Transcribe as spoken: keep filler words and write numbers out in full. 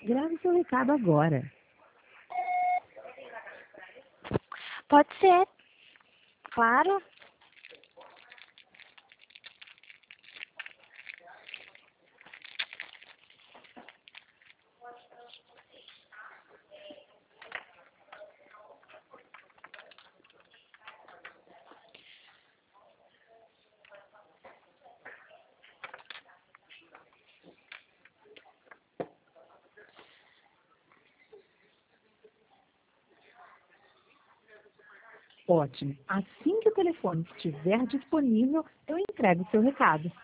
Grave seu recado agora. Pode ser, claro. Ótimo. Assim que o telefone estiver disponível, eu entrego o seu recado.